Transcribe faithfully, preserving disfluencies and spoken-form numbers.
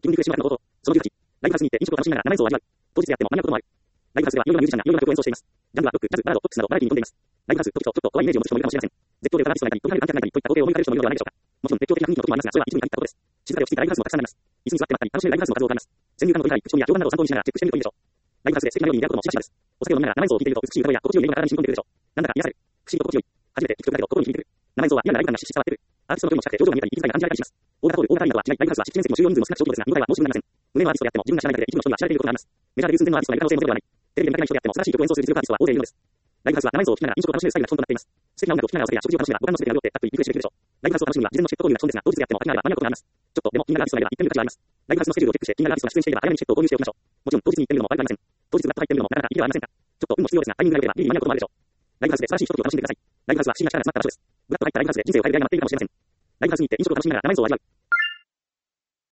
気分に苦しむのこと、そのじゅうはち、ライブハウスにて飲食を楽しみながら生演奏を味わう。当日であっても間に合うこともある。ライブハウスでは、いろいろなミュージシャンがいろいろな曲を演奏しています。ジャンルはロック、ジャズ、バラード、ポップスなどバラエティに富んでいます。ライブハウス、時とちょっと怖いイメージを持つ人もいるかもしれません。絶叫で歌う人の中に、時々ある観客の中に、といった光景を思い浮かべる人もいるのではないでしょうか。もちろん、絶叫的な雰囲気の時もありますが、それは一部に限ったことです。静かで落ち着いたライブハウスもたくさんあります。椅子に座ってまったり、楽しめるライブハウスの数を数えます。先入観の取りたい口コミや評判などを参考にしながらチェックしてみるといいでしょう。ライブハウスで素敵なメロディーに出会うこともしばしばです。お酒を飲みながら生演奏を聴いていると美しい歌声や心地よい音が体に染み込んでくるでしょう。なんだか癒される。不思議と心地よい。初めて聴く曲だけど心に響いてくる。生演奏は嫌なライブ感がしし伝わってくる。アーティストの距離も近くて表情が見えたり、息遣いが感じられたりします。大型ホール、大型アリーナとは違い、ライブハウスは敷地面積も収容人数も少なく小規模ですが、見応えは申し分ありません。無名のアーティストであっても自分が知らないだけで一部の人には知られていることがあります。メジャーで流寸前のアーティストがいる可能性もゼロではない。テレビで見かけない人であっても素晴らしい曲を演奏する実力アーティストは大勢いるのです。ライブハウスは生演奏を聴きながら飲食を楽しめるスタイルが基本となっています。素敵な音楽を聴きながらお酒や食事を楽しめば五感の全てが潤ってたっぷりリフレッシュできるでしょう。ライブハウスを楽しむには事前のチケット購入が基本ですが、当日であっても空きがあれば間に合うことがあります。ちょっとでも気になるアーティストがいれば行ってみる価値があります。ライブハウスのスケジュールをチェックして気になるアーティストが出演していれば早めにチケットを購入しておきましょう。もちろん当日に行ってみるのも悪くありません。当日ブラッと入ってみるのもなかなかいいではありませんか。ちょっと運も必要ですが、タイミングが良ければギリに間に合うこともあるでしょう。ライブハウスで素晴らしいひとときを楽しんでください。ライブハウスは不思議な力が詰まった場所です。ブラッと入ったライブハウスで人生を変える偉大なっているかもしれません。ライブハウスに行って飲食を楽しみながら生演奏を味わう。